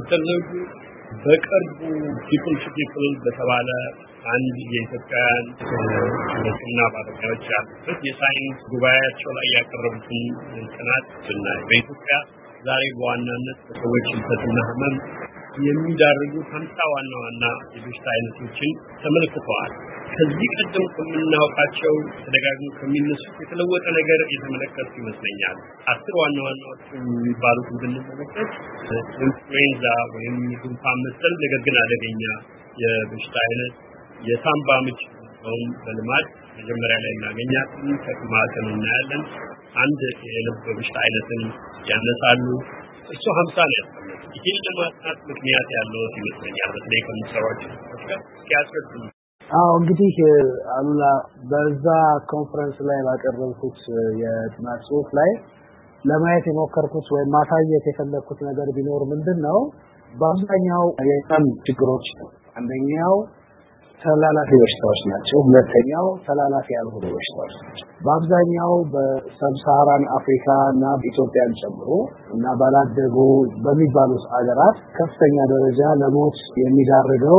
ዶክተር ነጉ በቅርቡ ፒፕል ቱ ፒፕል በተባለ አንድ የኢትዮጵያን ሕክምና ባለሙያዎች ያሉበት የሳይንስ ጉባኤያቸው ላይ ያቀረቡትን ጥናት ስናይ በኢትዮጵያ ዛሬ በዋናነት ሰዎች ህልፈትና ህመም የሚዳርጉ 50 ዋና ዋና የበሽታ አይነቶችን ተመልክተዋል። ከዚህ ቀደም ከምናውቃቸው ተደጋግሞ ከሚነሱት የተለወጠ ነገር የተመለከቱ ይመስለኛል። 10 ዋና ዋናዎቹ የሚባሉትን ብንመለከት ኢንፍሉዌንዛ ወይም ጉንፋን መሰል ነገር ግን አደገኛ የበሽታ አይነት፣ የሳምባ ምች ወይም በልማድ መጀመሪያ ላይ እናገኛለን፣ ከማከም እናያለን። አንድ የልብ በሽታ አይነትን ያነሳሉ። እሱ 50 ነው ያስቀመጡት። ይህን ለማጥናት ምክንያት ያለው ይመስለኛል። በተለይ ከምሰራቸው ጋር ሲያስረዱ እንግዲህ አሉላ በዛ ኮንፈረንስ ላይ ባቀረብኩት የጥናት ጽሑፍ ላይ ለማየት የሞከርኩት ወይ ማሳየት የፈለኩት ነገር ቢኖር ምንድነው በአብዛኛው የጤና ችግሮች አንደኛው ተላላፊ በሽታዎች ናቸው። ሁለተኛው ተላላፊ ያልሆኑ በሽታዎች ናቸው። በአብዛኛው በሰብሳሃራን አፍሪካ እና ኢትዮጵያን ጨምሮ እና ባላደጉ በሚባሉት አገራት ከፍተኛ ደረጃ ለሞት የሚዳርገው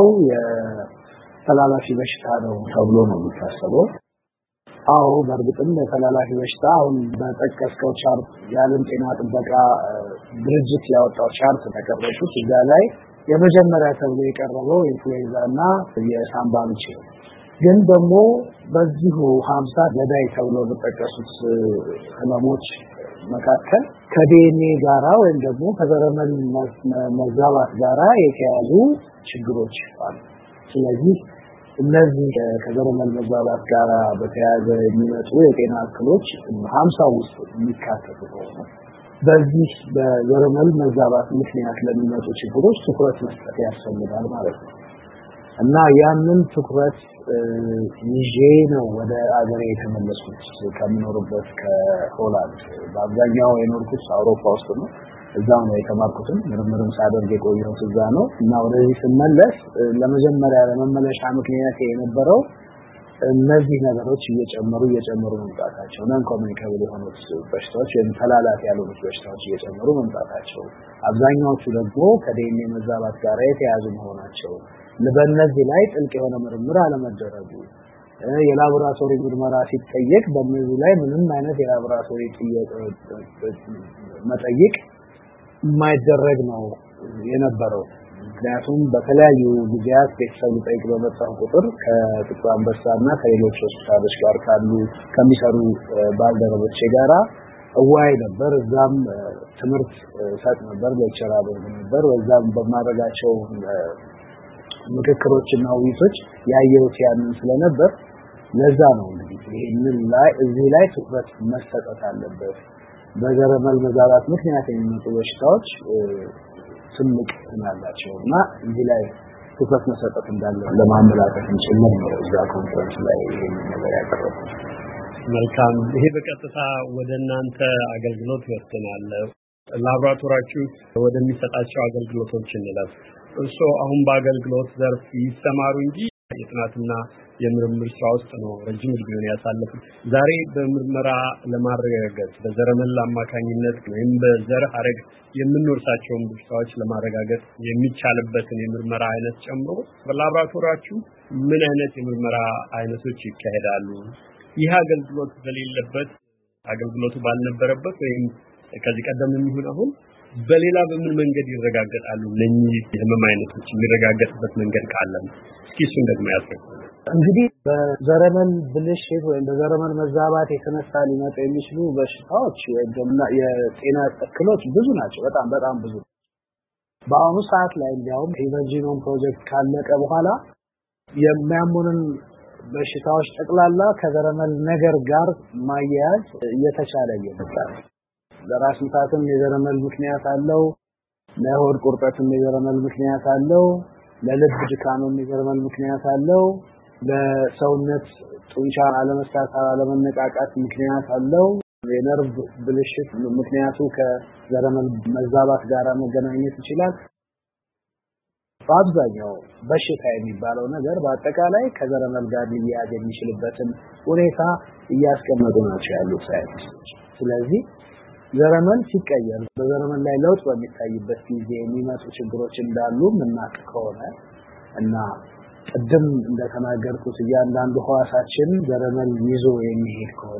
የተላላፊ በሽታ ነው ተብሎ ነው የሚታሰበው። በእርግጥም የተላላፊ በሽታ አሁን በጠቀስከው ቻርት የዓለም ጤና ጥበቃ ድርጅት ያወጣው ቻርት ተቀበሉት። እዛ ላይ የመጀመሪያ ተብሎ የቀረበው ኢንፍሉዌንዛና የሳምባ ምች ነው። ግን ደግሞ በዚሁ 50 ገዳይ ተብሎ በተጠቀሱት ህመሞች መካከል ከዲኤንኤ ጋራ ወይም ደግሞ ከዘረመል መዛባት ጋራ የተያዙ ችግሮች አሉ። ስለዚህ እነዚህ ከዘረመል መዛባት ጋራ በተያያዘ የሚመጡ የጤና እክሎች 50 ውስጥ የሚካተቱ ነው። በዚህ በዘረመል መዛባት ምክንያት ለሚመጡ ችግሮች ትኩረት መስጠት ያስፈልጋል ማለት ነው። እና ያንን ትኩረት ይዤ ነው ወደ አገሬ የተመለስኩት ከምኖርበት ከሆላንድ። በአብዛኛው የኖርኩት አውሮፓ ውስጥ ነው። እዛው ነው የተማርኩትም ምርምርም ሳደርግ የቆየሁት እዛ ነው። እና ወደዚህ ስመለስ ለመጀመሪያ ለመመለሻ ምክንያት የነበረው እነዚህ ነገሮች እየጨመሩ መምጣታቸው ነን ኮሚኒኬብል የሆኑት በሽታዎች ወይም ተላላፊ ያልሆኑት በሽታዎች እየጨመሩ መምጣታቸው፣ አብዛኛዎቹ ደግሞ ከዲኤንኤ መዛባት ጋር የተያያዙ መሆናቸው፣ በእነዚህ ላይ ጥልቅ የሆነ ምርምር አለመደረጉ፣ የላቦራቶሪ ምርመራ ሲጠየቅ በእነዚህ ላይ ምንም አይነት የላቦራቶሪ መጠይቅ የማይደረግ ነው የነበረው። ምክንያቱም በተለያዩ ጊዜያት ቤተሰብ ጠይቅ በመጣው ቁጥር ከጥቁር አንበሳና ከሌሎች ሆስፒታሎች ጋር ከሚሰሩ ባልደረቦች ጋራ እዋይ ነበር። እዛም ትምህርት ሰጥ ነበር፣ ሌክቸር አደረግ ነበር። በዛም በማድረጋቸው ምክክሮችና ውይይቶች ያየሁት ያንን ስለነበር ለዛ ነው እንግዲህ ይሄንን ላይ እዚህ ላይ ትኩረት መሰጠት አለበት። በዘረመል መዛባት ምክንያት የሚመጡ በሽታዎች ትልቅ ናቸውና እዚህ ላይ ትኩረት መሰጠት እንዳለ ለማመላከት እንችላለን ነው እዛ ኮንፈረንስ ላይ ይሄንን ነገር ያቀረቡት። መልካም። ይሄ በቀጥታ ወደ እናንተ አገልግሎት ወጥተናል። ላቦራቶሪያችሁ ወደሚሰጣቸው አገልግሎቶች እንለፍ። እርሶ አሁን በአገልግሎት ዘርፍ ይሰማሩ እንጂ የጥናትና የምርምር ስራ ውስጥ ነው ረጅም ጊዜውን ያሳለፉት። ዛሬ በምርመራ ለማረጋገጥ በዘረመል አማካኝነት ወይም በዘር ሐረግ የምንወርሳቸውን በሽታዎች ለማረጋገጥ የሚቻልበትን የምርመራ አይነት ጨምሮ በላቦራቶሪያችሁ ምን አይነት የምርመራ አይነቶች ይካሄዳሉ? ይህ አገልግሎት በሌለበት አገልግሎቱ ባልነበረበት ወይም ከዚህ ቀደም የሚሆን አሁን በሌላ በምን መንገድ ይረጋገጣሉ? ለኚህ የህመም አይነቶች የሚረጋገጥበት መንገድ ካለ እስኪ እሱን ደግሞ ያስረዱ። እንግዲህ በዘረመል ብልሽት ወይም በዘረመል መዛባት የተነሳ ሊመጡ የሚችሉ በሽታዎች ወይም ደግሞ የጤና እክሎች ብዙ ናቸው። በጣም ብዙ። በአሁኑ ሰዓት ላይ እንዲያውም ኢቨንጂኖም ፕሮጀክት ካለቀ በኋላ የሚያሙንን በሽታዎች ጠቅላላ ከዘረመል ነገር ጋር ማያያዝ እየተቻለ ይመጣል። ለራስ ምታትም የዘረመል ምክንያት አለው፣ ለሆድ ቁርጠትም የዘረመል ምክንያት አለው፣ ለልብ ድካምም የዘረመል ምክንያት አለው፣ ለሰውነት ጡንቻ አለመሳሳብ አለመነቃቃት ምክንያት አለው፣ የነርቭ ብልሽት ምክንያቱ ከዘረመል መዛባት ጋር መገናኘት ይችላል። በአብዛኛው በሽታ የሚባለው ነገር በአጠቃላይ ከዘረመል ጋር ሊያያዝ የሚችልበትን ሁኔታ እያስቀመጡ ናቸው ያሉት ሳይንቲስቶች። ስለዚህ ዘረመል ሲቀየር በዘረመል ላይ ለውጥ በሚታይበት ጊዜ የሚመጡ ችግሮች እንዳሉ ምናቅ ከሆነ እና ቅድም እንደተናገርኩት እያንዳንዱ ህዋሳችን ዘረመል ይዞ የሚሄድ ከሆነ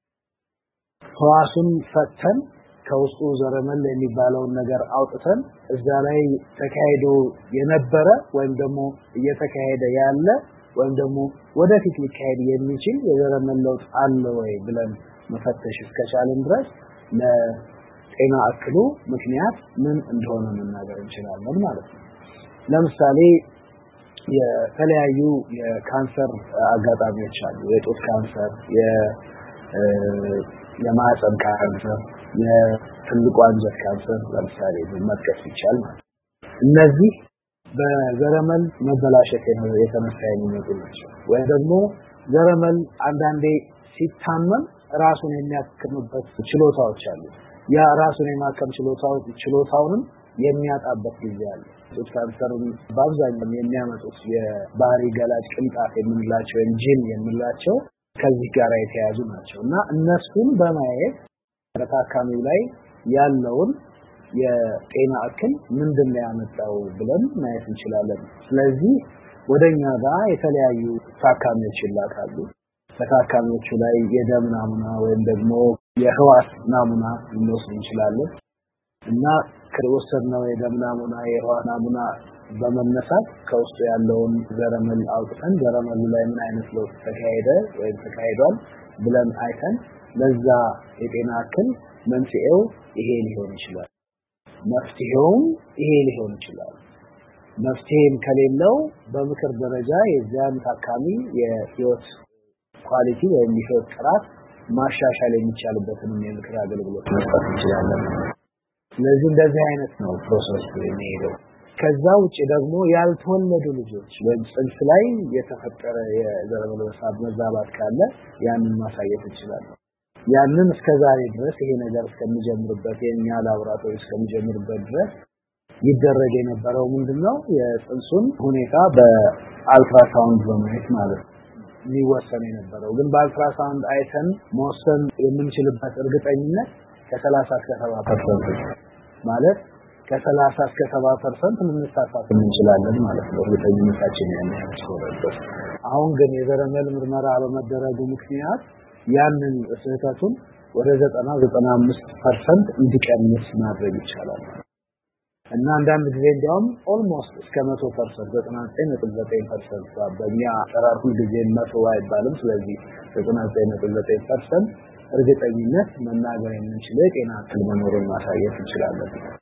ህዋሱን ፈተን ከውስጡ ዘረመል የሚባለውን ነገር አውጥተን እዛ ላይ ተካሂዶ የነበረ ወይም ደግሞ እየተካሄደ ያለ ወይም ደግሞ ወደፊት ሊካሄድ የሚችል የዘረመል ለውጥ አለ ወይ ብለን መፈተሽ እስከቻለን ድረስ ለጤና እክሉ ምክንያት ምን እንደሆነ መናገር እንችላለን ማለት ነው። ለምሳሌ የተለያዩ የካንሰር አጋጣሚዎች አሉ። የጡት ካንሰር፣ የማህፀን ካንሰር፣ የትልቁ አንጀት ካንሰር ለምሳሌ መጥቀስ ይቻላል ማለት ነው። እነዚህ በዘረመል መበላሸት የተነሳ የሚመጡ ናቸው። ወይ ደግሞ ዘረመል አንዳንዴ ሲታመም ራሱን የሚያክምበት ችሎታዎች አሉ። ያ ራሱን የማከም ችሎታውን የሚያጣበት ጊዜ አለ። ጡት ካንሰርን በአብዛኛው የሚያመጡት የባህሪ ገላጭ ቅንጣት የምንላቸው ጂን የምንላቸው ከዚህ ጋር የተያዙ ናቸው እና እነሱን በማየት በታካሚው ላይ ያለውን የጤና እክል ምንድነው ያመጣው ብለን ማየት እንችላለን። ስለዚህ ወደኛ ጋር የተለያዩ ታካሚዎች ይላካሉ። ታካሚዎቹ ላይ የደም ናሙና ወይም ደግሞ የህዋስ ናሙና እንወስድ እንችላለን እና ከወሰድነው የደም ናሙና የህዋስ ናሙና በመነሳት ከውስጡ ያለውን ዘረመል አውጥተን ዘረመሉ ላይ ምን አይነት ለውጥ ተካሄደ ወይም ተካሂዷል ብለን አይተን ለዛ የጤና እክል መንስኤው ይሄ ሊሆን ይችላል፣ መፍትሄውም ይሄ ሊሆን ይችላል። መፍትሄም ከሌለው በምክር ደረጃ የዛን ታካሚ የህይወት ኳሊቲ ወይም የህይወት ጥራት ማሻሻል የሚቻልበትን የምክር አገልግሎት መስጠት እንችላለን። ስለዚህ እንደዚህ አይነት ነው ፕሮሰስ የሚሄደው። ከዛ ውጪ ደግሞ ያልተወለዱ ልጆች ወይም ጽንስ ላይ የተፈጠረ የዘረመል መዛባት ካለ ያንን ማሳየት እንችላለን። ያንን እስከዛሬ ድረስ ይሄ ነገር እስከሚጀምርበት የኛ ላቦራቶሪ እስከሚጀምርበት ድረስ ይደረግ የነበረው ምንድነው የጽንሱን ሁኔታ በአልትራሳውንድ በማየት ማለት ነው ሊወሰን የነበረው። ግን በአልትራሳውንድ አይተን መወሰን የምንችልበት እርግጠኝነት ከ30 እስከ 70% ማለት ከ30 እስከ 70% ልንሳሳት እንችላለን ማለት ነው እርግጠኝነታችን ያነሳው። አሁን ግን የዘረመል ምርመራ በመደረጉ ምክንያት ያንን ስህተቱን ወደ 90-95% እንዲቀንስ ማድረግ ይቻላል እና አንዳንድ ጊዜ እንዲያውም ኦልሞስት እስከ 100% 99.9% በእኛ አጠራር ጊዜ 100 አይባልም። ስለዚህ 99.9% እርግጠኝነት መናገር የምንችለው የጤና እክል መኖሩን ማሳየት እንችላለን።